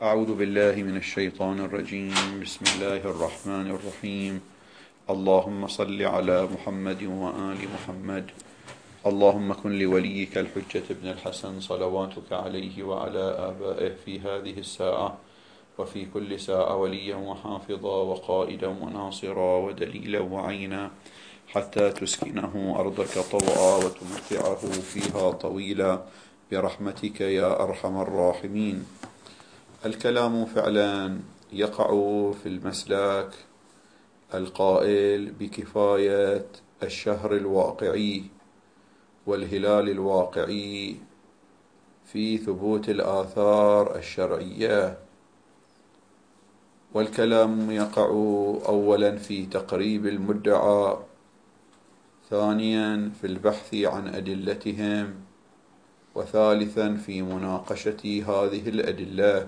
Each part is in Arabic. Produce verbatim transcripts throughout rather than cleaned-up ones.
أعوذ بالله من الشيطان الرجيم. بسم الله الرحمن الرحيم. اللهم صل على محمد وآل محمد. اللهم كن لوليك الحجة ابن الحسن صلواتك عليه وعلى آبائه في هذه الساعة وفي كل ساعة وليا وحافظا وقائدا وناصرا ودليلا وعينا حتى تسكنه أرضك طوعا وتمتعه فيها طويلا برحمتك يا أرحم الراحمين. الكلام فعلا يقع في المسلك القائل بكفاية الشهر الواقعي والهلال الواقعي في ثبوت الآثار الشرعية، والكلام يقع أولا في تقريب المدعى، ثانيا في البحث عن أدلتهم، وثالثا في مناقشة هذه الأدلة.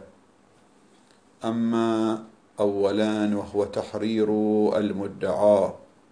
أما أولا وهو تحرير المدعى،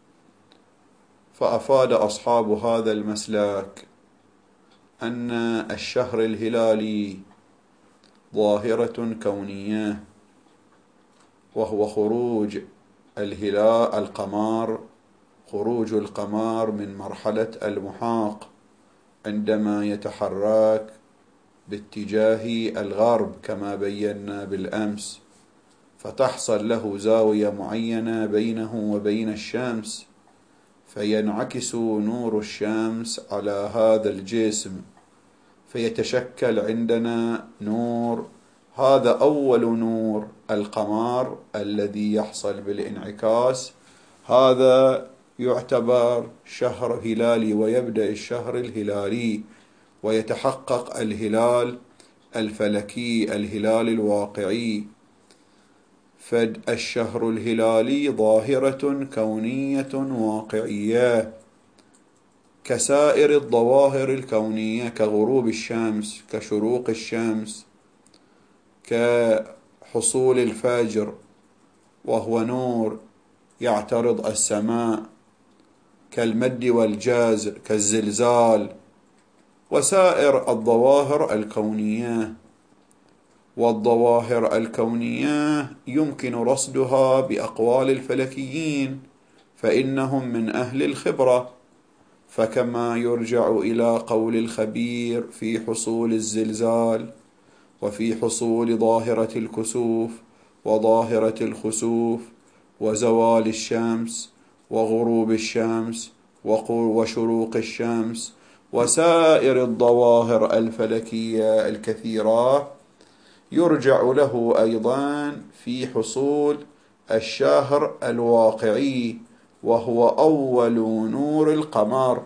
فأفاد أصحاب هذا المسلك أن الشهر الهلالي ظاهرة كونية، وهو خروج الهلال القمر خروج القمر من مرحلة المحاق عندما يتحرك باتجاه الغرب كما بينا بالأمس، فتحصل له زاوية معينة بينه وبين الشمس، فينعكس نور الشمس على هذا الجسم فيتشكل عندنا نور. هذا أول نور القمر الذي يحصل بالانعكاس، هذا يعتبر شهر هلالي، ويبدأ الشهر الهلالي ويتحقق الهلال الفلكي الهلال الواقعي. فالشهر الهلالي ظاهرة كونية واقعية كسائر الظواهر الكونية، كغروب الشمس، كشروق الشمس، كحصول الفجر وهو نور يعترض السماء، كالمد والجزر، كالزلزال، وسائر الظواهر الكونية. والظواهر الكونية يمكن رصدها بأقوال الفلكيين، فإنهم من أهل الخبرة، فكما يرجع إلى قول الخبير في حصول الزلزال، وفي حصول ظاهرة الكسوف وظاهرة الخسوف، وزوال الشمس وغروب الشمس وشروق الشمس، وسائر الظواهر الفلكية الكثيرة، يرجع له أيضا في حصول الشهر الواقعي وهو أول نور القمر.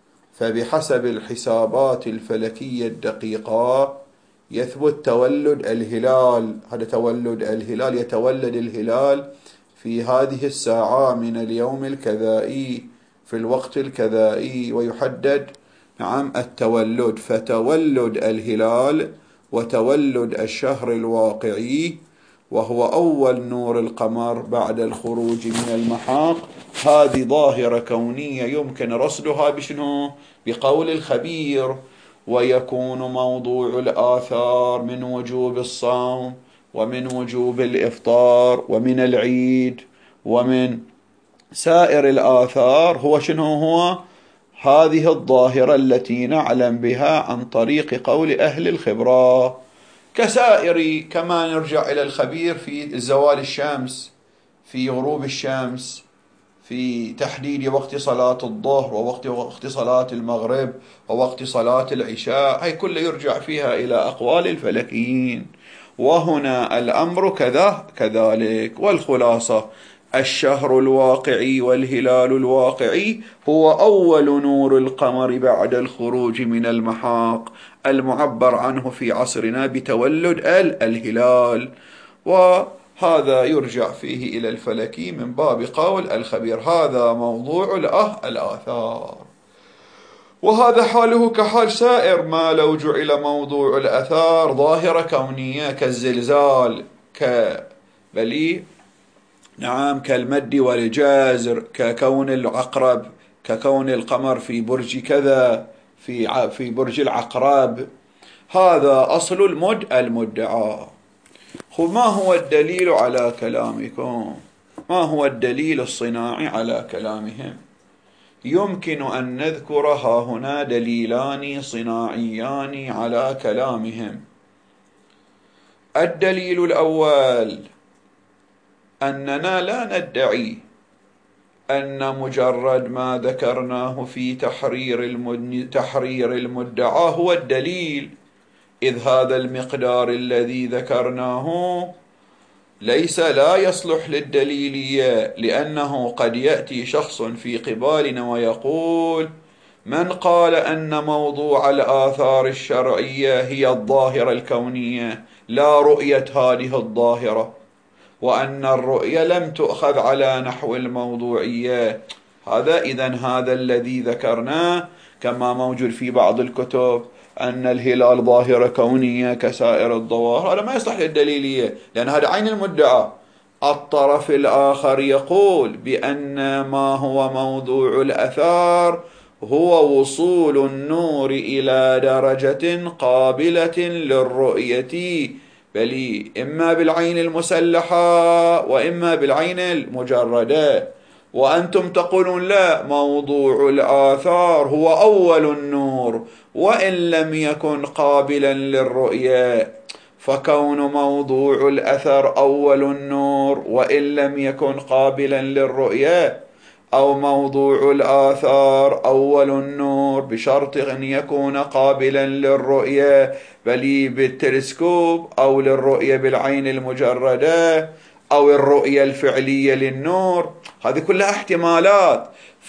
فبحسب الحسابات الفلكية الدقيقة يثبت تولد الهلال. هذا تولد الهلال، يتولد الهلال في هذه الساعة من اليوم الكذائي في الوقت الكذائي، ويحدد نعم التولد. فتولد الهلال وتولد الشهر الواقعي وهو أول نور القمر بعد الخروج من المحاق، هذه ظاهرة كونية يمكن رصدها بشنو؟ بقول الخبير. ويكون موضوع الآثار من وجوب الصوم ومن وجوب الإفطار ومن العيد ومن سائر الآثار هو شنو؟ هو هذه الظاهرة التي نعلم بها عن طريق قول أهل الخبرة، كسائر كما نرجع إلى الخبير في زوال الشمس، في غروب الشمس، في تحديد وقت صلاة الظهر ووقت وقت صلاة المغرب ووقت صلاة العشاء، هي كله يرجع فيها إلى أقوال الفلكيين. وهنا الأمر كذا كذلك. والخلاصة الشهر الواقعي والهلال الواقعي هو أول نور القمر بعد الخروج من المحاق، المعبر عنه في عصرنا بتولد الهلال، وهذا يرجع فيه إلى الفلكي من باب قول الخبير. هذا موضوع الآثار، وهذا حاله كحال سائر ما لو جعل موضوع الآثار ظاهرة كونية كالزلزال، كبلي نعم كالمد والجزر، ككون العقرب، ككون القمر في برج كذا، في في برج العقرب. هذا أصل المد المدعى. ما هو الدليل على كلامكم؟ ما هو الدليل الصناعي على كلامهم؟ يمكن أن نذكر ها هنا دليلان صناعيان على كلامهم. الدليل الأول أننا لا ندعي أن مجرد ما ذكرناه في تحرير المد... تحرير المدعى هو الدليل، إذ هذا المقدار الذي ذكرناه ليس لا يصلح للدليلية، لأنه قد يأتي شخص في قبالنا ويقول: من قال أن موضوع الآثار الشرعية هي الظاهرة الكونية لا رؤية هذه الظاهرة، وأن الرؤية لم تؤخذ على نحو الموضوعية. هذا إذن هذا الذي ذكرناه كما موجود في بعض الكتب أن الهلال ظاهرة كونية كسائر الظواهر، هذا ما يصلح للدليلية، لأن هذا عين المدعى. الطرف الآخر يقول بأن ما هو موضوع الأثار هو وصول النور إلى درجة قابلة للرؤية، بل إما بالعين المسلحة وإما بالعين المجردة. وأنتم تقولون لا، موضوع الآثار هو أول النور وإن لم يكن قابلا للرؤية، فكون موضوع الأثر أول النور وإن لم يكن قابلا للرؤية، أو موضوع الآثار أول النور بشرط أن يكون قابلا للرؤية بل بالتلسكوب، أو للرؤية بالعين المجردة، أو الرؤية الفعلية للنور، هذه كلها احتمالات.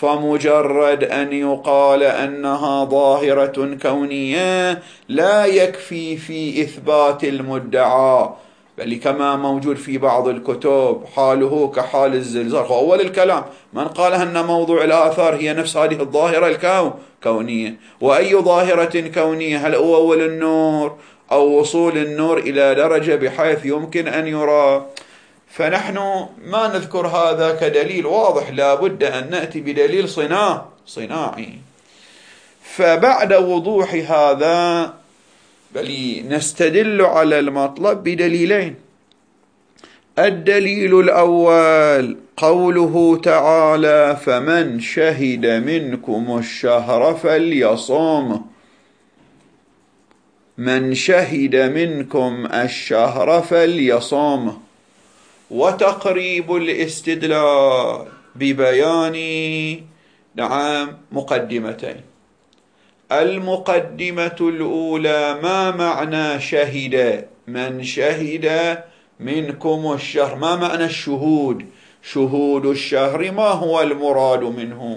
فمجرد أن يقال أنها ظاهرة كونية لا يكفي في إثبات المدعى، بل كما موجود في بعض الكتب حاله كحال الزلزال. أول الكلام من قال أن موضوع الآثار هي نفس هذه الظاهرة الكونية، وأي ظاهرة كونية؟ هل هو أول النور أو وصول النور إلى درجة بحيث يمكن أن يرى؟ فنحن ما نذكر هذا كدليل واضح، لا بد أن نأتي بدليل صناع صناعي. فبعد وضوح هذا بل نستدل على المطلب بدليلين. الدليل الأول قوله تعالى: فمن شهد منكم الشهر فليصم. من شهد منكم الشهر فليصم. وتقريب الاستدلال ببيان نعم مقدمتين. المقدمة الأولى: ما معنى شهد؟ من شهد منكم الشهر، ما معنى الشهود؟ شهود الشهر ما هو المراد منه؟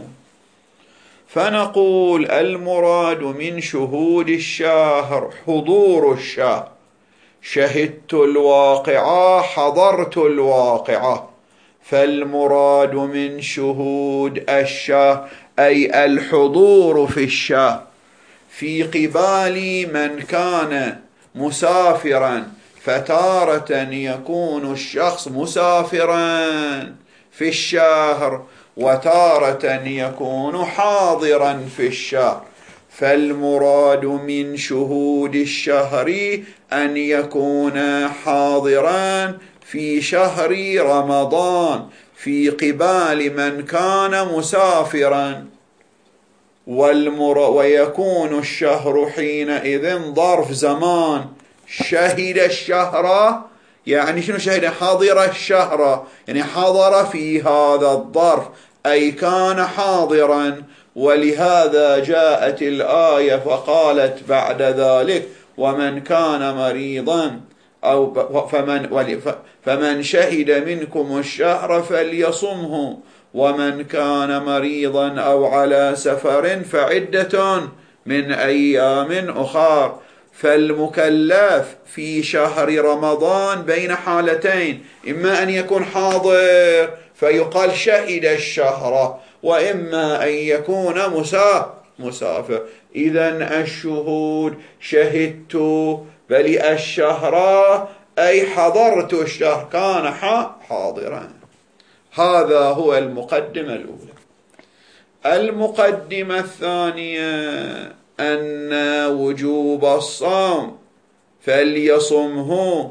فنقول المراد من شهود الشهر حضور الشهر. شهدت الواقعة، حضرت الواقعة. فالمراد من شهود الشهر أي الحضور في الشهر، في قبال من كان مسافرا، فتارة يكون الشخص مسافرا في الشهر وتارة يكون حاضرا في الشهر. فالمراد من شهود الشهر أن يكون حاضرا في شهر رمضان في قبال من كان مسافرا، والمر ويكون الشهر حينئذ ظرف زمان. شهد الشهر يعني شنو؟ شهد حضر الشهر، يعني حضر في هذا الظرف أي كان حاضرا. ولهذا جاءت الآية فقالت بعد ذلك: ومن كان مريضا أو فمن, فمن شهد منكم الشهر فليصمه، ومن كان مريضا أو على سفر فعدة من أيام أخر. فالمكلف في شهر رمضان بين حالتين: إما أن يكون حاضر فيقال شهد الشهر، وإما أن يكون مسافر. إذن الشهود شهدت بل الشهر أي حضرت الشهر، كان حاضرا. هذا هو المقدمة الأولى. المقدمة الثانية أن وجوب الصوم فليصمه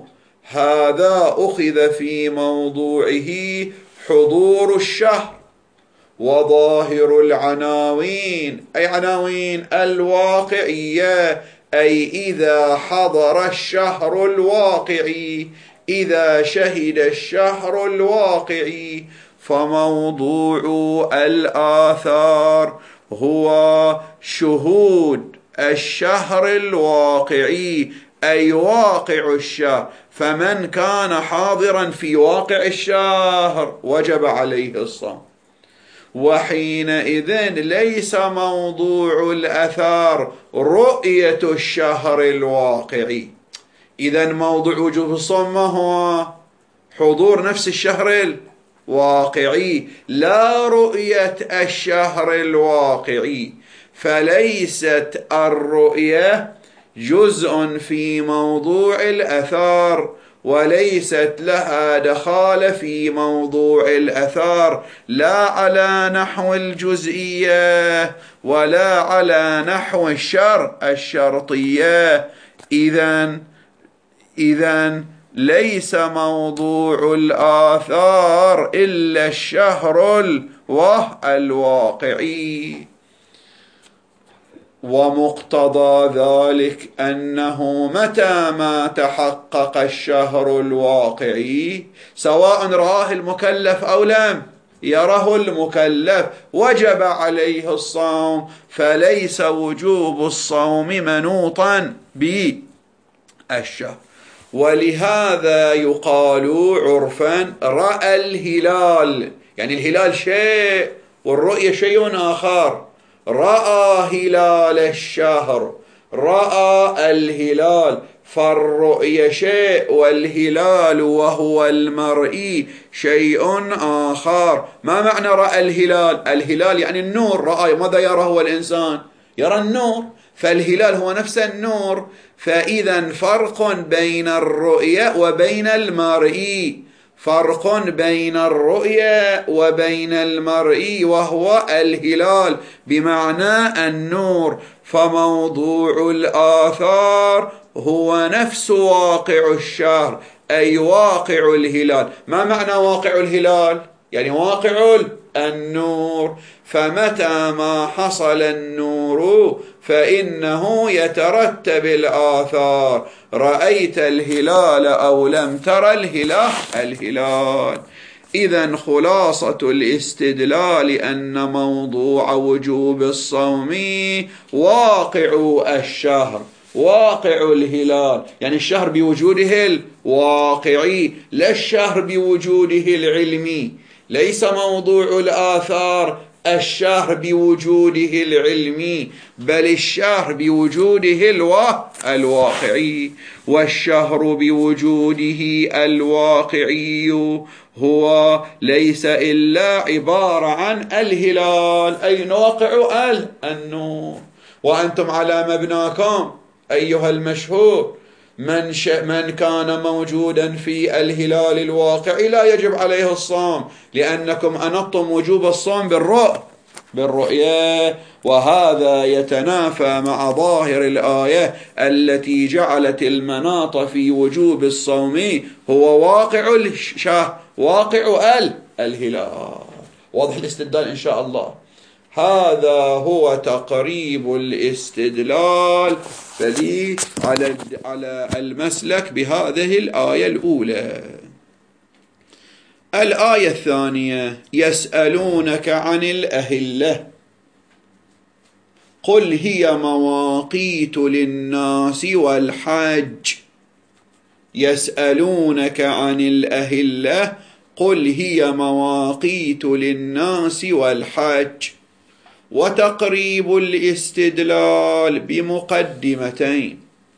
هذا أخذ في موضوعه حضور الشهر وظاهر العناوين، أي عناوين الواقعية، أي إذا حضر الشهر الواقعي، إذا شهد الشهر الواقعي. فموضوع الآثار هو شهود الشهر الواقعي، أي واقع الشهر. فمن كان حاضرا في واقع الشهر وجب عليه الصوم، وحينئذ ليس موضوع الآثار رؤية الشهر الواقعي. إذن موضوع وجوب الصوم ما هو؟ حضور نفس الشهر الواقعي، لا رؤية الشهر الواقعي. فليست الرؤية جزء في موضوع الآثار، وليست لها دخال في موضوع الآثار، لا على نحو الجزئية ولا على نحو الشر الشرطية. إذن إذن ليس موضوع الآثار إلا الشهر الواقعي. ومقتضى ذلك أنه متى ما تحقق الشهر الواقعي، سواء رآه المكلف أو لم يره المكلف، وجب عليه الصوم، فليس وجوب الصوم منوطا بالشهر. ولهذا يقال عرفا رأى الهلال، يعني الهلال شيء والرؤية شيء آخر. رأى هلال الشهر، رأى الهلال، فالرؤية شيء والهلال وهو المرئي شيء آخر. ما معنى رأى الهلال؟ الهلال يعني النور. رأى ماذا يرى هو الإنسان؟ يرى النور، فالهلال هو نفس النور. فإذا فرق بين الرؤية وبين المرئي، فرق بين الرؤية وبين المرئي وهو الهلال بمعنى النور. فموضوع الآثار هو نفس واقع الشهر، أي واقع الهلال. ما معنى واقع الهلال؟ يعني واقع النور. فمتى ما حصل النور فإنه يترتب الآثار. رأيت الهلال أو لم ترى الهلال الهلال. إذن خلاصة الاستدلال أن موضوع وجوب الصوم واقع الشهر، واقع الهلال، يعني الشهر بوجوده الواقعي، لا الشهر بوجوده العلمي. ليس موضوع الآثار الشهر بوجوده العلمي، بل الشهر بوجوده الواقعي. والشهر بوجوده الواقعي هو ليس إلا عبارة عن الهلال، أي واقع النور. وأنتم على مبناكم أيها المشهور، من, ش... من كان موجودا في الهلال الواقعي لا يجب عليه الصوم، لأنكم أنطتم وجوب الصوم بالرؤية بالرؤية وهذا يتنافى مع ظاهر الآية التي جعلت المناط في وجوب الصوم هو واقع الشهر، واقع الهلال. واضح الاستدلال إن شاء الله. هذا هو تقريب الاستدلال الذي على على المسلك بهذه الآية الأولى. الآية الثانية: يسألونك عن الأهلة قل هي مواقيت للناس والحج. يسألونك عن الأهلة قل هي مواقيت للناس والحج. وتقريب الاستدلال بمقدمتين: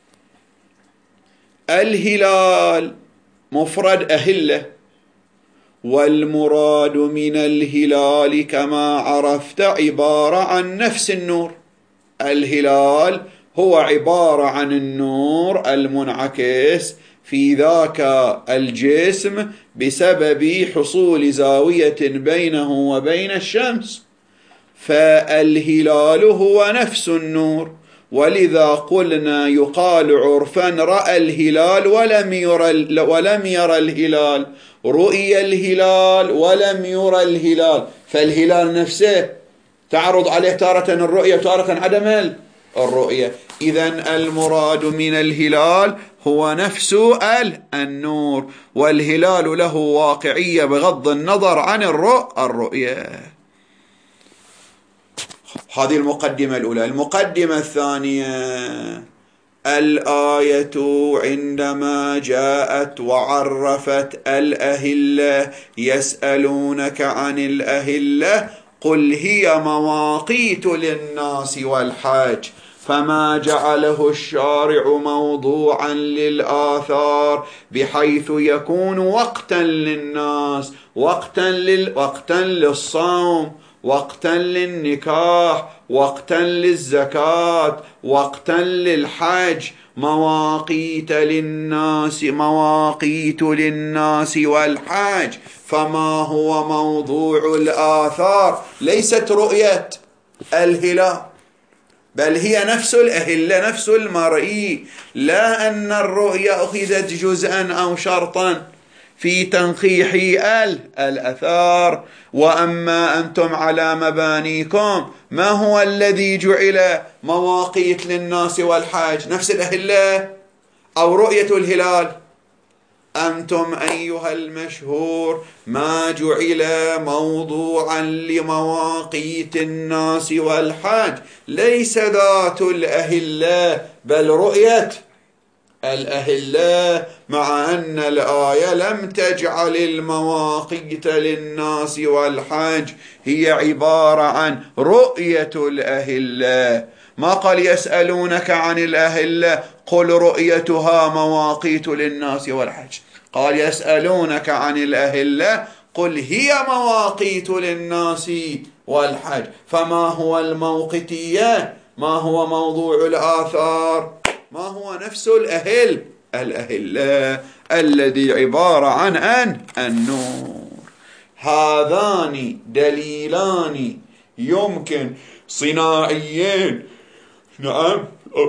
الهلال مفرد أهلة، والمراد من الهلال كما عرفت عبارة عن نفس النور. الهلال هو عبارة عن النور المنعكس في ذاك الجسم بسبب حصول زاوية بينه وبين الشمس، فالهلال هو نفس النور. ولذا قلنا يقال عرفا رأى الهلال ولم يرى ولم يرى الهلال، رؤي الهلال ولم يرى الهلال، فالهلال نفسه تعرض عليه تارة الرؤية وتارة عدم الرؤية. إذن المراد من الهلال هو نفس النور، والهلال له واقعية بغض النظر عن الرؤية. هذه المقدمة الأولى. المقدمة الثانية: الآية عندما جاءت وعرفت الأهلة، يسألونك عن الأهلة قل هي مواقيت للناس والحج، فما جعله الشارع موضوعا للآثار بحيث يكون وقتا للناس، وقتا, لل... وقتا للصوم، وقتا للنكاح، وقتا للزكاة، وقتا للحج، مواقيت للناس مواقيت للناس والحج. فما هو موضوع الآثار؟ ليست رؤية الهلال، بل هي نفس الأهلة، نفس المرئي، لا أن الرؤية أخذت جزءا أو شرطا في تنقيح الأثار. وأما أنتم على مبانيكم، ما هو الذي جعل مواقيت للناس والحج؟ نفس الأهلة أو رؤية الهلال؟ أنتم أيها المشهور ما جعل موضوعا لمواقيت الناس والحج ليس ذات الأهلة بل رؤية الأهلة، مع أن الآية لم تجعل المواقيت للناس والحج، هي عبارة عن رؤية الأهلة. ما قال يسألونك عن الأهلة قل رؤيتها مواقيت للناس والحج، قال يسألونك عن الأهلة قل هي مواقيت للناس والحج. فما هو الموقيتية؟ ما هو موضوع الآثار؟ ما هو نفس الأهل الأهلة الذي عبارة عن أن النور. هذان دليلان يمكن صناعيين، نعم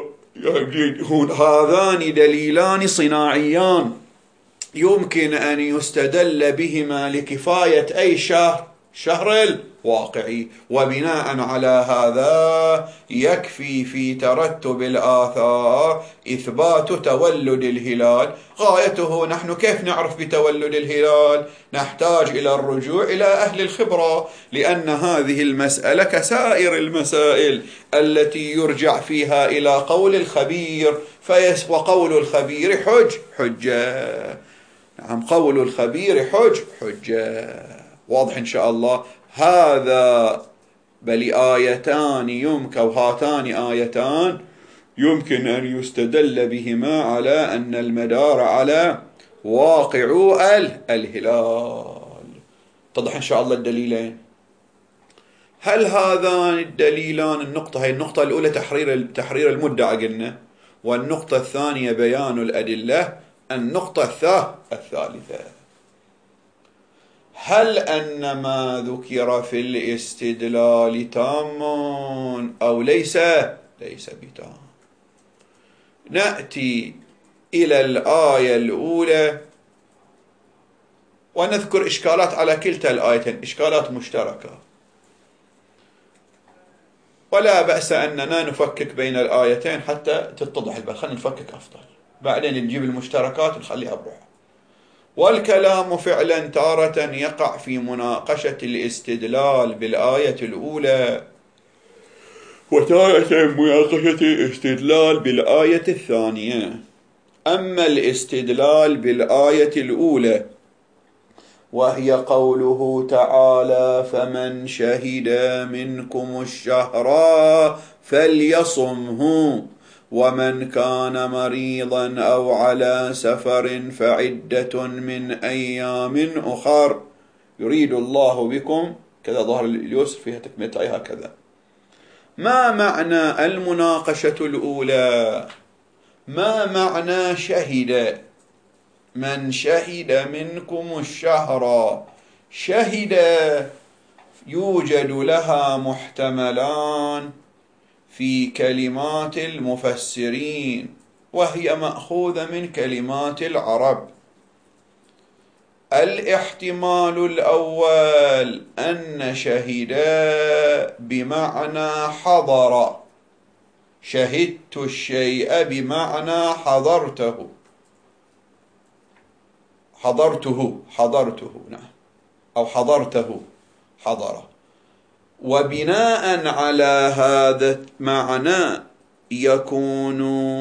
هذان دليلان صناعيان يمكن أن يستدل بهما لكفاية أي شهر، شهر الواقعي، وبناء على هذا يكفي في ترتب الآثار إثبات تولد الهلال. غايته نحن كيف نعرف بتولد الهلال؟ نحتاج إلى الرجوع إلى أهل الخبرة، لأن هذه المسألة كسائر المسائل التي يرجع فيها إلى قول الخبير، فيس وقول الخبير حج حجة. نعم، قول الخبير حج حجة. واضح إن شاء الله. هذا بل آيتان يمكن أو هاتان آيتان يمكن أن يستدل بهما على أن المدار على واقع الهلال. اتضح إن شاء الله الدليلين. هل هذان الدليلان، النقطة هي النقطة الأولى تحرير تحرير المدعى قلنا، والنقطة الثانية بيان الأدلة، النقطة الثالثة هل أن ما ذكر في الاستدلال تام أو ليس ليس بتام؟ نأتي إلى الآية الأولى ونذكر إشكالات على كلتا الآيتين، إشكالات مشتركة، ولا بأس أننا نفكك بين الآيتين حتى تتضح البال. خلينا نفكك أفضل، بعدين نجيب المشتركات ونخليها بروحها. والكلام فعلا تارة يقع في مناقشة الاستدلال بالآية الأولى، وتارة مناقشة الاستدلال بالآية الثانية. أما الاستدلال بالآية الأولى وهي قوله تعالى فمن شهد منكم الشهر فليصمه ومن كان مريضا أو على سفر فعدة من أيام أخر يريد الله بكم كذا ظهر اليسر فيها تكملة هكذا. ما معنى المناقشة الأولى؟ ما معنى شهد؟ من شهد منكم الشهر، شهد يوجد لها محتملان في كلمات المفسرين، وهي مأخوذة من كلمات العرب. الاحتمال الأول أن شهد بمعنى حضر، شهدت الشيء بمعنى حضرته حضرته حضرته نعم، أو حضرته حضره. وبناء على هذا المعنى يكون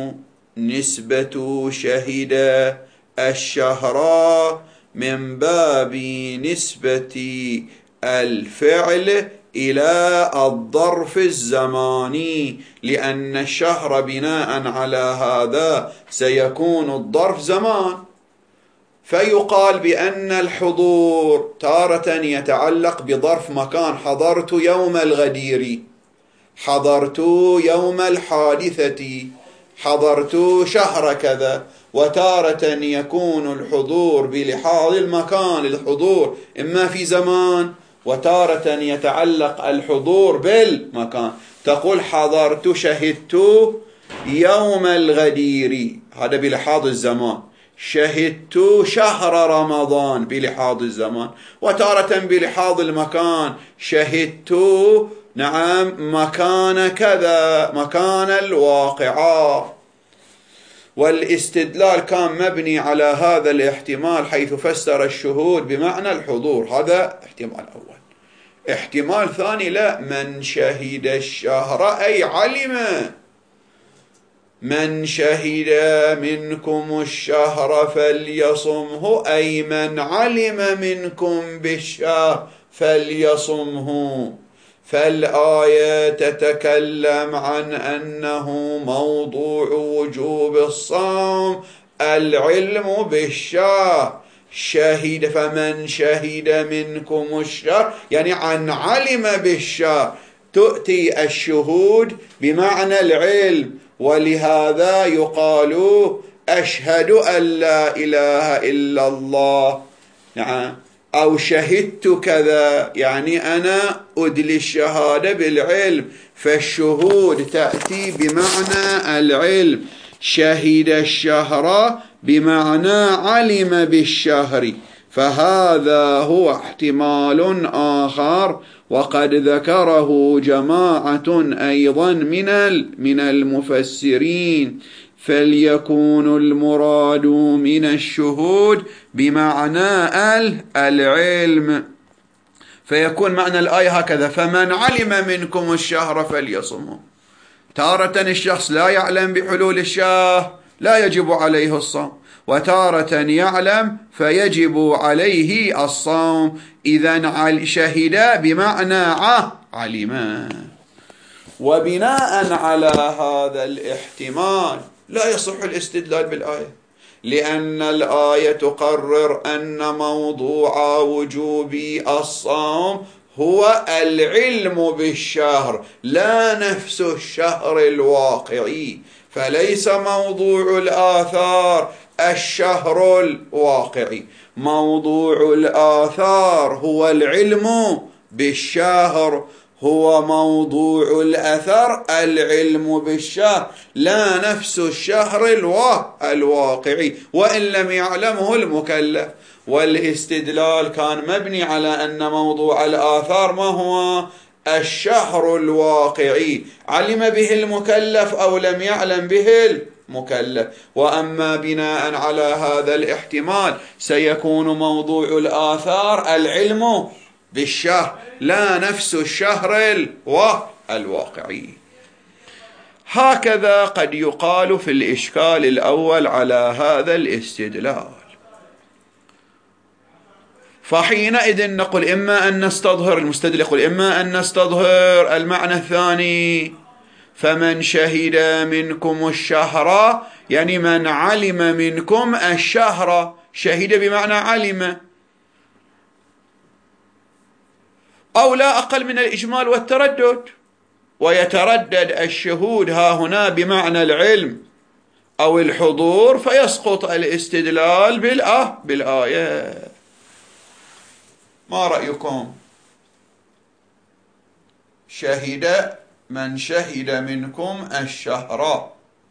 نسبة شهد الشهر من باب نسبة الفعل إلى الظرف الزماني، لأن الشهر بناء على هذا سيكون الظرف زمان، فيقال بأن الحضور تارة يتعلق بظرف مكان، حضرت يوم الغدير، حضرت يوم الحادثة، حضرت شهر كذا. وتارة يكون الحضور بلحاظ المكان، الحضور إما في زمان، وتارة يتعلق الحضور بالمكان. تقول حضرت شهدت يوم الغدير، هذا بلحاظ الزمان. شهدت شهر رمضان بلحاظ الزمان. وتارة بلحاظ المكان، شهدت نعم مكان كذا، مكان الواقعة. والاستدلال كان مبني على هذا الاحتمال، حيث فسر الشهود بمعنى الحضور. هذا احتمال أول. احتمال ثاني، لا، من شهد الشهر أي علم، من شهد منكم الشهر فليصمه، أي من علم منكم بالشهر فليصمه. فالآية تتكلم عن أنه موضوع وجوب الصوم العلم بالشهر. شهد، فمن شهد منكم الشهر يعني عن علم بالشهر، تؤتي الشهود بمعنى العلم. ولهذا يقال أشهد أن لا إله إلا الله، نعم، أو شهدت كذا، يعني أنا أدلي الشهادة بالعلم. فالشهود تأتي بمعنى العلم. شهد الشهر بمعنى علم بالشهر، فهذا هو احتمال آخر، وقد ذكره جماعة أيضا من من المفسرين. فليكون المراد من الشهود بمعنى العلم، فيكون معنى الآية هكذا: فمن علم منكم الشهر فليصمه. تارة الشخص لا يعلم بحلول الشهر لا يجب عليه الصوم، وتارة يعلم فيجب عليه الصوم. إذن شهد بمعنى علم. وبناء على هذا الاحتمال لا يصح الاستدلال بالآية، لأن الآية تقرر أن موضوع وجوب الصوم هو العلم بالشهر، لا نفس الشهر الواقعي. فليس موضوع الآثار الشهر الواقعي، موضوع الآثار هو العلم بالشهر، هو موضوع الأثر العلم بالشهر، لا نفس الشهر الواقعي، وإن لم يعلمه المكلف. والاستدلال كان مبني على أن موضوع الآثار ما هو؟ الشهر الواقعي، علم به المكلف أو لم يعلم به المكلف. وأما بناء على هذا الاحتمال سيكون موضوع الآثار العلم بالشهر، لا نفس الشهر الواقعي. هكذا قد يقال في الإشكال الأول على هذا الاستدلال. فحينئذ نقول إما أن نستظهر، المستدل يقول إما أن نستظهر المعنى الثاني، فمن شهد منكم الشهر يعني من علم منكم الشهر، شهد بمعنى علم، أو لا أقل من الإجمال والتردد. ويتردد الشهود ها هنا بمعنى العلم أو الحضور، فيسقط الاستدلال بالآه بالآية. ما رأيكم؟ شهد من شهد منكم الشهر،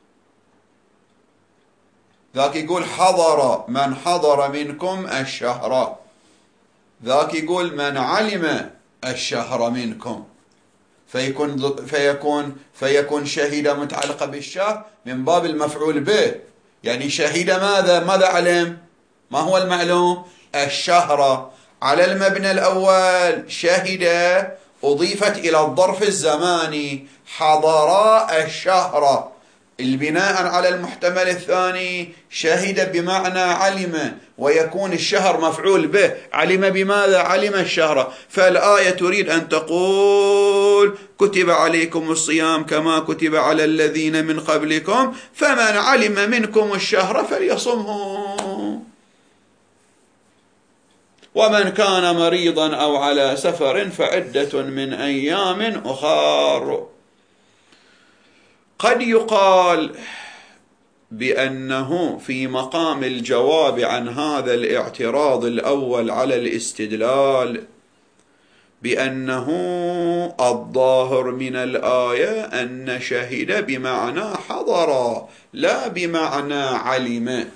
ذاك يقول حضر من حضر منكم الشهر، ذاك يقول من علم الشهر منكم، فيكون فيكون فيكون شهد متعلقة بالشهر من باب المفعول به، يعني شهد ماذا ماذا علم؟ ما هو المعلوم؟ الشهر. على المبنى الأول شهد أضيفت إلى الظرف الزماني، حضر الشهر. البناء على المحتمل الثاني شهد بمعنى علم، ويكون الشهر مفعول به، علم بماذا؟ علم الشهر. فالآية تريد أن تقول كتب عليكم الصيام كما كتب على الذين من قبلكم فمن علم منكم الشهر فليصمه، ومن كان مريضا أو على سفر فعدة من أيام أخر. قد يقال بأنه في مقام الجواب عن هذا الاعتراض الأول على الاستدلال بأنه الظاهر من الآية أن شهد بمعنى حضر لا بمعنى علم،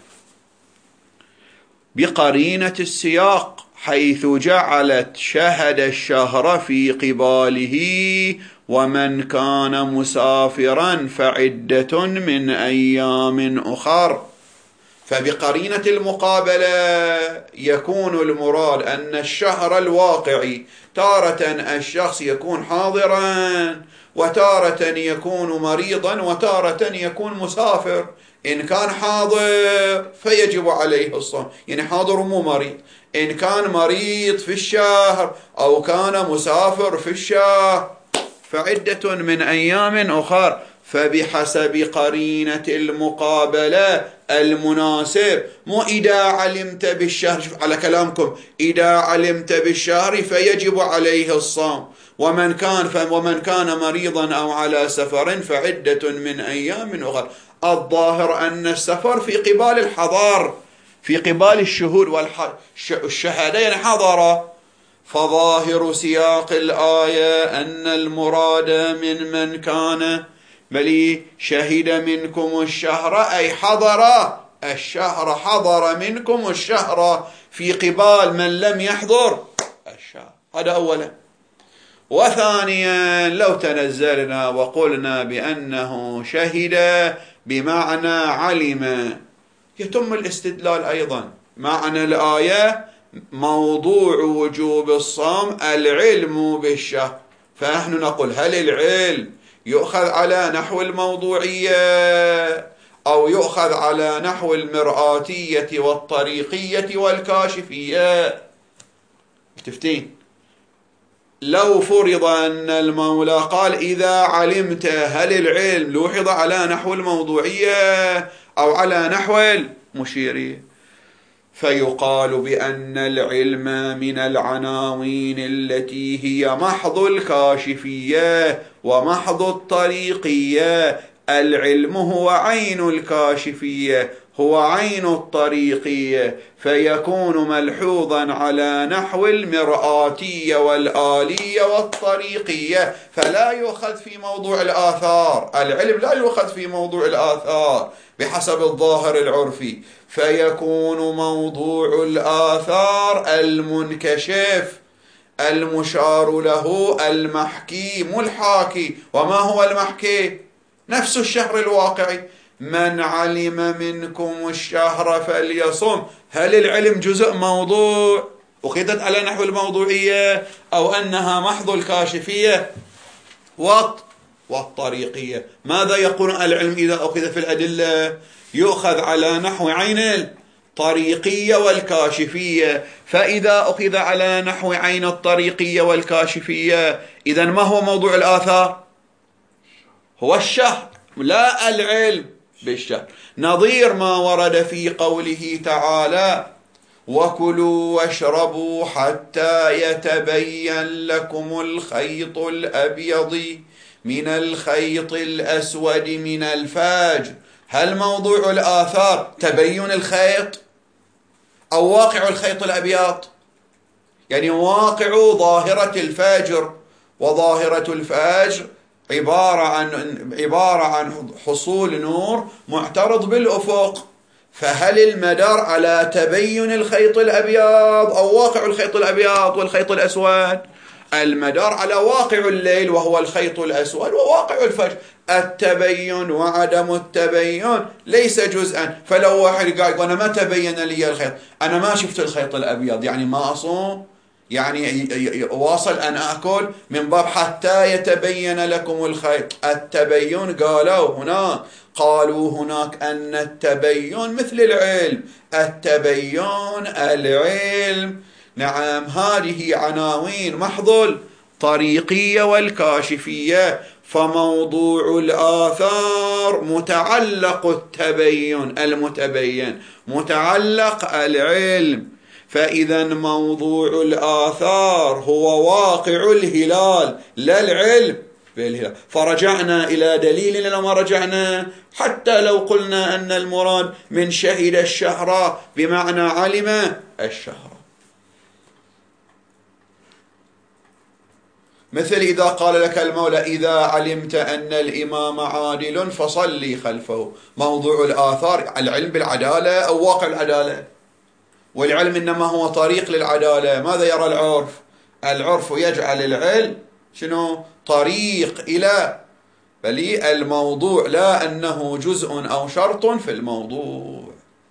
بقرينة السياق حيث جعلت شهد الشهر في قباله ومن كان مسافرا فعدة من أيام أخر. فبقرينة المقابلة يكون المراد أن الشهر الواقعي تارة الشخص يكون حاضرا، وتارة يكون مريضا، وتارة يكون مسافر. إن كان حاضر فيجب عليه الصوم، يعني حاضر مو مريض. إن كان مريض في الشهر أو كان مسافر في الشهر فعدة من أيام أخر. فبحسب قرينة المقابلة المناسب، مو إذا علمت بالشهر، على كلامكم إذا علمت بالشهر فيجب عليه الصوم، ومن كان ومن كان مريضا أو على سفر فعدة من أيام أخر. الظاهر أن السفر في قبال الحضار، في قبال الشهود والشهادة، يعني حضر. فظاهر سياق الآية أن المراد من من كان بل شهد منكم الشهر أي حضر الشهر، حضر منكم الشهر في قبال من لم يحضر الشهر. هذا أولا. وثانيا لو تنزلنا وقلنا بأنه شهد بمعنى علم يتم الاستدلال أيضا. معنى الآية موضوع وجوب الصوم العلم بالشهر، فنحن نقول هل العلم يؤخذ على نحو الموضوعية أو يؤخذ على نحو المرآتية والطريقية والكاشفية؟ تفتين. لو فرض أن المولى قال إذا علمت، هل العلم لوحظ على نحو الموضوعية أو على نحو المشيرية؟ فيقال بأن العلم من العناوين التي هي محض الكاشفية ومحض الطريقية. العلم هو عين الكاشفية، هو عين الطريقية، فيكون ملحوظا على نحو المرآتية والآلية والطريقية، فلا يؤخذ في موضوع الآثار. العلم لا يؤخذ في موضوع الآثار بحسب الظاهر العرفي، فيكون موضوع الآثار المنكشف المشار له المحكي الحاكي. وما هو المحكي؟ نفس الشهر الواقعي. من علم منكم الشهر فليصم. هل العلم جزء موضوع أخذت على نحو الموضوعية أو أنها محض الكاشفية والطريقية؟ ماذا يقول العلم إذا أخذ في الأدلة؟ يؤخذ على نحو عين الطريقية والكاشفية. فإذا أخذ على نحو عين الطريقية والكاشفية إذن ما هو موضوع الآثار؟ هو الشهر، لا العلم بالشهر. نظير ما ورد في قوله تعالى وكلوا واشربوا حتى يتبين لكم الخيط الأبيض من الخيط الأسود من الفجر. هل موضوع الآثار تبين الخيط أو واقع الخيط الأبيض؟ يعني واقع ظاهرة الفجر، وظاهرة الفجر عبارة عن عبارة عن حصول نور معترض بالأفق، فهل المدار على تبين الخيط الأبيض أو واقع الخيط الأبيض والخيط الأسود؟ المدار على واقع الليل وهو الخيط الأسود وواقع الفجر. التبين وعدم التبين ليس جزءا. فلو واحد قال أنا ما تبين لي الخيط، أنا ما شفت الخيط الأبيض، يعني ما أصوم، يعني واصل أن أكل من باب حتى يتبين لكم الخيط. التبين قالوا هنا قالوا هناك أن التبين مثل العلم. التبين العلم، نعم، هذه عناوين محض الطريقية والكاشفية. فموضوع الآثار متعلق التبين المتبين، متعلق العلم. فإذا موضوع الآثار هو واقع الهلال لا العلم بالهلال. فرجعنا إلى دليل لما رجعنا، حتى لو قلنا أن المراد من شهد الشهر بمعنى علم الشهر، مثل إذا قال لك المولى إذا علمت أن الإمام عادل فصلي خلفه. موضوع الآثار العلم بالعدالة أو واقع العدالة؟ والعلم إنما هو طريق للعدالة. ماذا يرى العرف؟ العرف يجعل العلم شنو؟ طريق إلى بل الموضوع، لا أنه جزء أو شرط في الموضوع.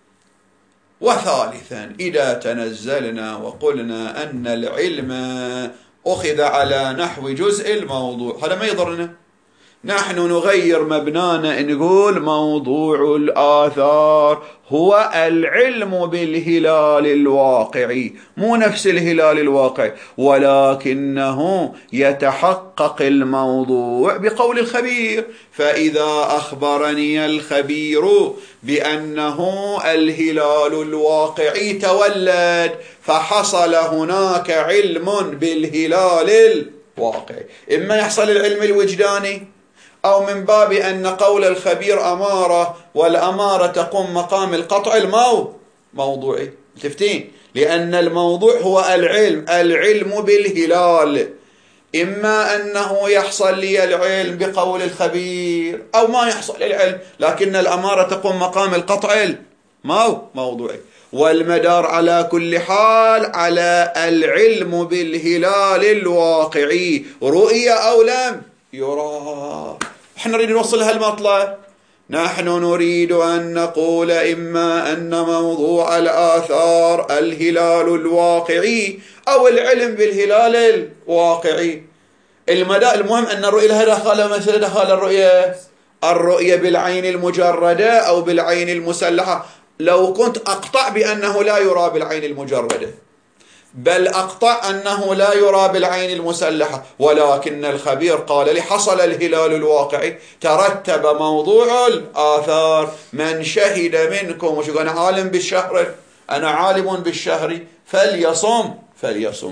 وثالثا إذا تنزلنا وقلنا أن العلم أخذ على نحو جزء الموضوع، هذا ما يضرنا. نحن نغير مبنانا، نقول موضوع الآثار هو العلم بالهلال الواقعي، مو نفس الهلال الواقعي، ولكنه يتحقق الموضوع بقول الخبير. فإذا أخبرني الخبير بأنه الهلال الواقعي تولد، فحصل هناك علم بالهلال الواقعي. إما يحصل العلم الوجداني، أو من باب أن قول الخبير أمارة، والأمارة تقوم مقام القطع المو موضوعي. تفتين؟ لأن الموضوع هو العلم، العلم بالهلال. إما أنه يحصل لي العلم بقول الخبير أو ما يحصل العلم، لكن الأمارة تقوم مقام القطع المو موضوعي. والمدار على كل حال على العلم بالهلال الواقعي، رؤية أو لم يرى. نحن نريد نوصل هالمطلب. نحن نريد أن نقول إما أن موضوع الآثار الهلال الواقعي أو العلم بالهلال الواقعي. المدى المهم أن الرؤية لها دخل مثل دخل الرؤية الرؤية بالعين المجردة أو بالعين المسلحة. لو كنت أقطع بأنه لا يرى بالعين المجردة، بل أقطع أنه لا يرى بالعين المسلحة، ولكن الخبير قال لي حصل الهلال الواقعي، ترتب موضوع الآثار. من شهد منكم، وش أنا عالم بالشهر، أنا عالم بالشهر، فليصم فليصم.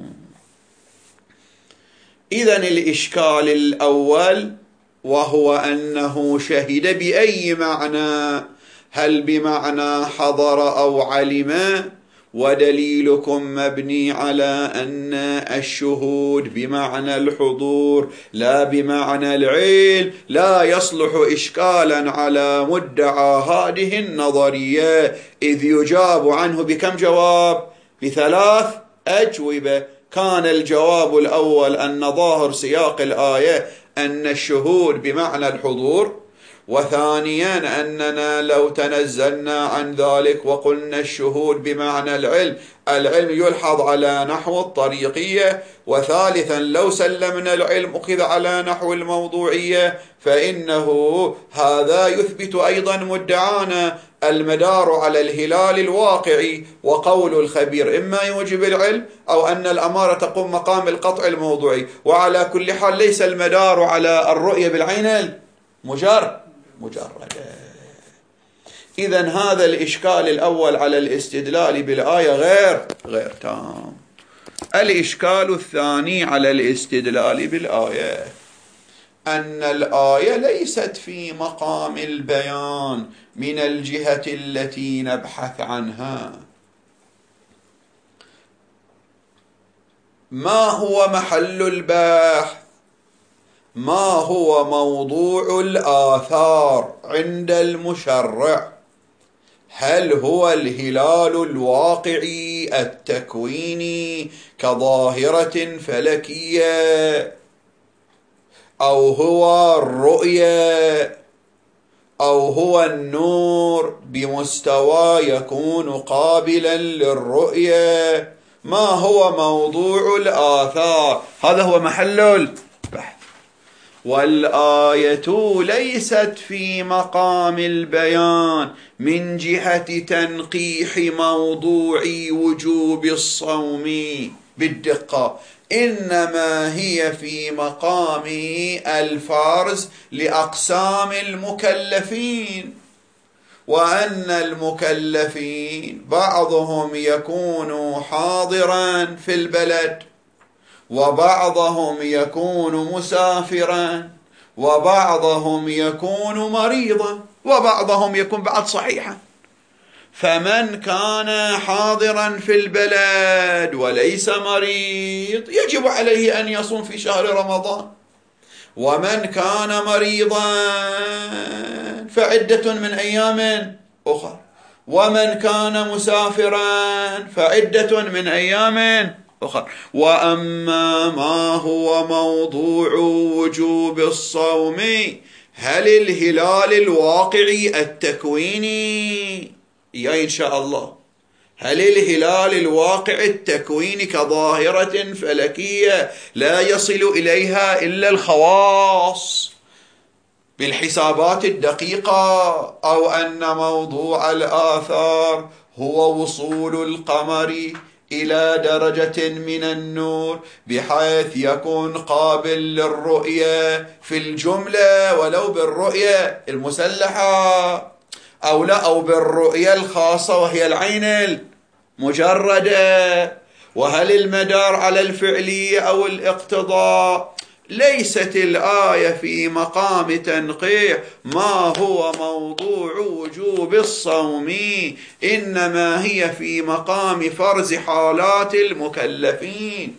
إذن الإشكال الأول وهو أنه شهد بأي معنى؟ هل بمعنى حضر أو علم؟ ودليلكم مبني على أن الشهود بمعنى الحضور لا بمعنى العلم، لا يصلح إشكالا على مدعى هذه النظرية، إذ يجاب عنه بكم جواب؟ بثلاث أجوبة. كان الجواب الأول أن ظاهر سياق الآية أن الشهود بمعنى الحضور، وثانيا أننا لو تنزلنا عن ذلك وقلنا الشهود بمعنى العلم، العلم يلحظ على نحو الطريقية، وثالثا لو سلمنا العلم أخذ على نحو الموضوعية، فإنه هذا يثبت أيضا مدعانا المدار على الهلال الواقعي، وقول الخبير إما يوجب العلم أو أن الأمارة تقوم مقام القطع الموضوعي. وعلى كل حال ليس المدار على الرؤية بالعين المجرد مجردة. إذن هذا الإشكال الأول على الاستدلال بالآية غير غير تام. الإشكال الثاني على الاستدلال بالآية أن الآية ليست في مقام البيان من الجهة التي نبحث عنها. ما هو محل البحث؟ ما هو موضوع الآثار عند المشرع؟ هل هو الهلال الواقعي التكويني كظاهرة فلكية، أو هو الرؤية، أو هو النور بمستوى يكون قابلا للرؤية؟ ما هو موضوع الآثار؟ هذا هو محل البحث. والآية ليست في مقام البيان من جهة تنقيح موضوع وجوب الصوم بالدقة، إنما هي في مقام الفرض لأقسام المكلفين، وأن المكلفين بعضهم يكون حاضرا في البلد، وبعضهم يكون مسافرا، وبعضهم يكون مريضا، وبعضهم يكون بعد صحيحا. فمن كان حاضرا في البلد وليس مريض يجب عليه أن يصوم في شهر رمضان، ومن كان مريضا فعدة من أيام أخرى، ومن كان مسافرا فعدة من أيام أخرى. وأما ما هو موضوع وجوب الصوم، هل الهلال الواقعي التكويني يا إن شاء الله، هل الهلال الواقع التكويني كظاهرة فلكية لا يصل إليها إلا الخواص بالحسابات الدقيقة، أو أن موضوع الآثار هو وصول القمر إلى درجة من النور بحيث يكون قابل للرؤية في الجملة ولو بالرؤية المسلحة، أو لا، أو بالرؤية الخاصة وهي العين المجردة؟ وهل المدار على الفعلية أو الاقتضاء؟ ليست الآية في مقام تنقيح ما هو موضوع وجوب الصوم، إنما هي في مقام فرز حالات المكلفين.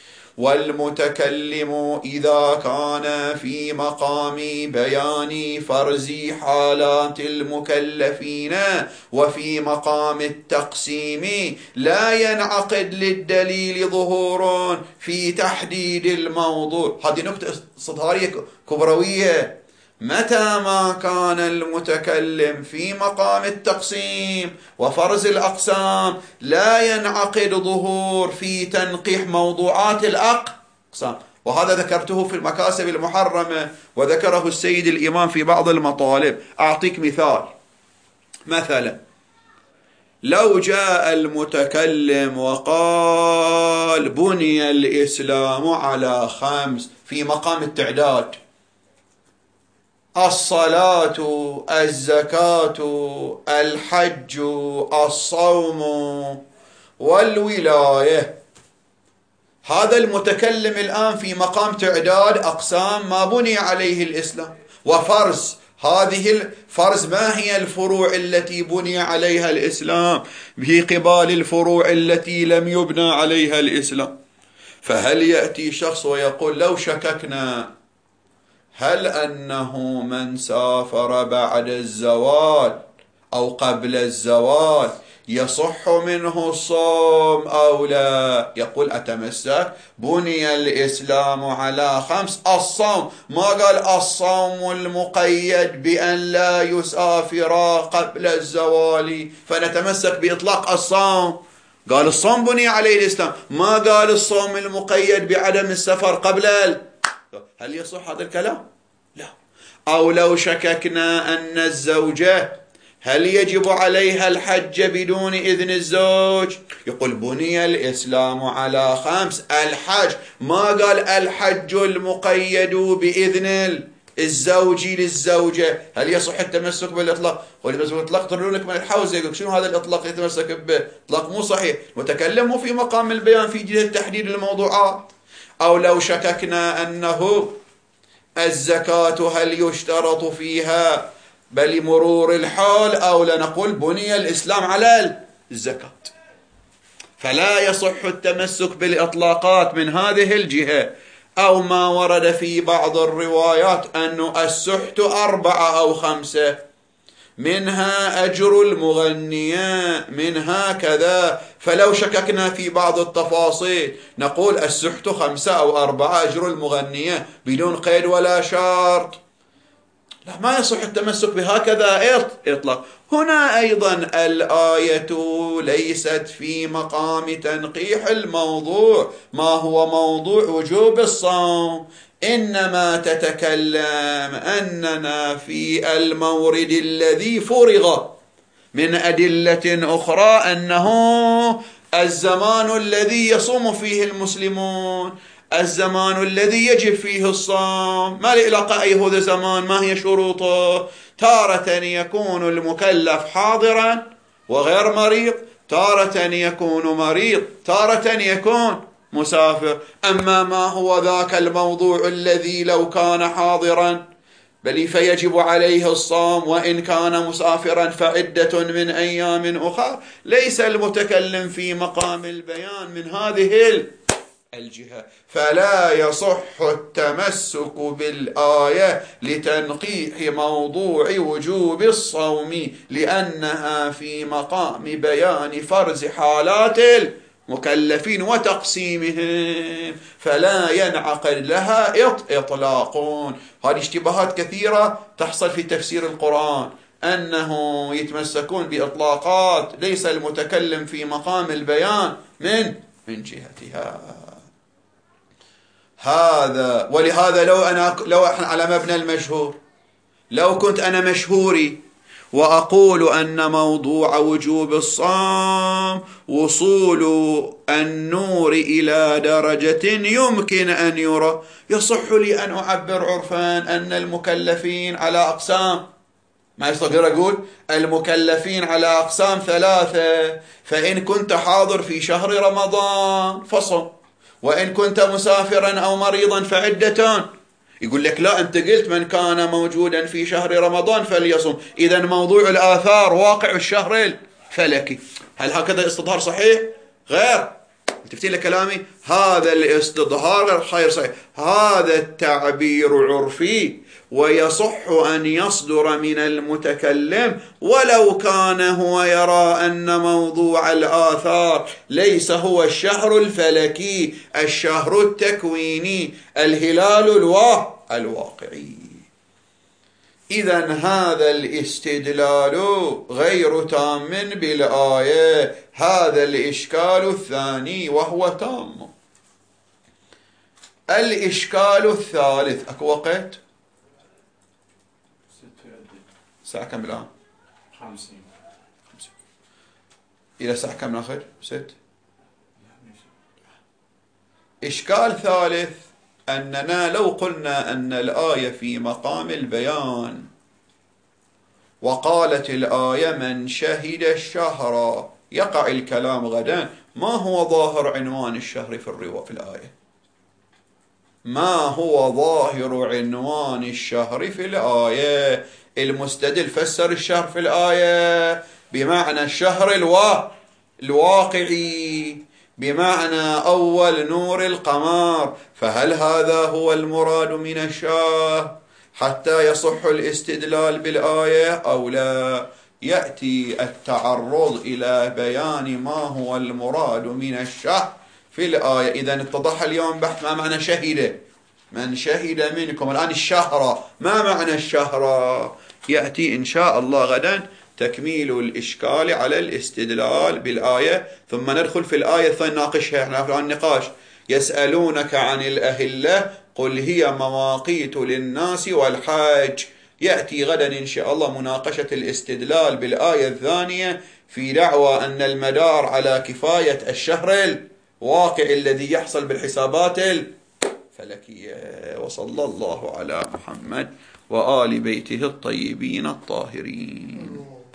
والمتكلم إذا كان في مقام بيان فرز حالات المكلفين وفي مقام التقسيم لا ينعقد للدليل ظهور في تحديد الموضوع. هذه نقطة استظهارية كبروية. متى ما كان المتكلم في مقام التقسيم وفرز الأقسام لا ينعقد ظهور في تنقيح موضوعات الأقسام. وهذا ذكرته في المكاسب المحرمة، وذكره السيد الإمام في بعض المطالب. أعطيك مثال. مثلا لو جاء المتكلم وقال بني الإسلام على خمس في مقام التعداد: الصلاة، الزكاة، الحج، الصوم، والولاية. هذا المتكلم الآن في مقام تعداد أقسام ما بني عليه الإسلام وفرز. هذه الفرز ما هي الفروع التي بني عليها الإسلام في قبال الفروع التي لم يبنى عليها الإسلام؟ فهل يأتي شخص ويقول لو شككنا هل أنه من سافر بعد الزوال أو قبل الزوال يصح منه الصوم أو لا؟ يقول أتمسك بني الإسلام على خمس. الصوم ما قال الصوم المقيد بأن لا يسافر قبل الزوال فنتمسك بإطلاق الصوم. قال الصوم بني عليه الإسلام، ما قال الصوم المقيد بعدم السفر قبل ال... هل يصح هذا الكلام؟ لا. أو لو شككنا أن الزوجة هل يجب عليها الحج بدون إذن الزوج؟ يقول بني الإسلام على خمس. الحج ما قال الحج المقيد بإذن الزوج للزوجة. هل يصح التمسك بالإطلاق؟ والإطلاق ترونك من الحوزة. يقول شنو هذا الإطلاق يتمسك به؟ إطلاق مو صحيح. متكلم في مقام البيان في جهة تحديد الموضوعات. أو لو شككنا أنه الزكاة هل يشترط فيها بل مرور الحال أو لا، نقول بني الإسلام على الزكاة. فلا يصح التمسك بالإطلاقات من هذه الجهة. أو ما ورد في بعض الروايات أن السحت أربعة أو خمسة، منها أجر المغنية، منها كذا. فلو شككنا في بعض التفاصيل نقول السحت خمسة أو أربعة، أجر المغنية بدون قيد ولا شرط. لا، ما يصح التمسك بهكذا إطلاق. هنا أيضا الآية ليست في مقام تنقيح الموضوع، ما هو موضوع وجوب الصوم، إنما تتكلم أننا في المورد الذي فرغ من أدلة أخرى أنه الزمان الذي يصوم فيه المسلمون، الزمان الذي يجب فيه الصوم. ما لعلاقة أي هذا زمان؟ ما هي شروطه؟ تارة يكون المكلف حاضرا وغير مريض، تارة يكون مريض، تارة يكون مسافر. أما ما هو ذاك الموضوع الذي لو كان حاضرا بل فيجب عليه الصوم، وإن كان مسافرا فعدة من أيام أخرى، ليس المتكلم في مقام البيان من هذه الجهة. فلا يصح التمسك بالآية لتنقيح موضوع وجوب الصوم، لأنها في مقام بيان فرز حالات المكلفين وتقسيمهم، فلا ينعقد لها إطلاق. هذه اشتباهات كثيرة تحصل في تفسير القرآن، أنه يتمسكون بإطلاقات ليس المتكلم في مقام البيان من من جهتها. هذا ولهذا لو أنا لو احنا على مبنى المشهور، لو كنت أنا مشهوري وأقول أن موضوع وجوب الصوم وصول النور إلى درجة يمكن أن يرى، يصح لي أن أعبر عرفا أن المكلفين على أقسام. ما يستطيع أقول المكلفين على أقسام ثلاثة، فإن كنت حاضر في شهر رمضان فصم، وإن كنت مسافرا أو مريضا فعدة. يقول لك لا، أنت قلت من كان موجودا في شهر رمضان فليصم، إذا موضوع الآثار واقع الشهر الفلكي. هل هكذا استظهار صحيح؟ غير. تفتين لكلامي؟ هذا الاستظهار غير صحيح، هذا التعبير عرفي، ويصح أن يصدر من المتكلم ولو كان هو يرى أن موضوع الآثار ليس هو الشهر الفلكي، الشهر التكويني، الهلال الواقعي. إذن هذا الاستدلال غير تام بالآية، هذا الإشكال الثاني وهو تام. الإشكال الثالث، أكو وقت؟ ساعة كم الآن؟ خمسين. إلى ساعة كم ناخذ؟ ست. إشكال ثالث، أننا لو قلنا أن الآية في مقام البيان وقالت الآية من شهد الشهر، يقع الكلام غدا ما هو ظاهر عنوان الشهر في الرواية في الآية؟ ما هو ظاهر عنوان الشهر في الآية؟ المستدل فسر الشهر في الآية بمعنى الشهر الوا... الواقعي، بمعنى أول نور القمر. فهل هذا هو المراد من الشهر حتى يصح الاستدلال بالآية أو لا؟ يأتي التعرض إلى بيان ما هو المراد من الشهر في الآية. إذن اتضح اليوم بحث ما معنى شهد، من شهد منكم الآن الشهر، ما معنى الشهر؟ يأتي إن شاء الله غدا تكميل الإشكال على الاستدلال بالآية، ثم ندخل في الآية فنناقشها. احنا في النقاش يسألونك عن الأهلة قل هي مواقيت للناس والحج. يأتي غدا إن شاء الله مناقشة الاستدلال بالآية الثانية في دعوى أن المدار على كفاية الشهر الواقع الذي يحصل بالحسابات الفلكية. وصلى الله على محمد وآل بيته الطيبين الطاهرين.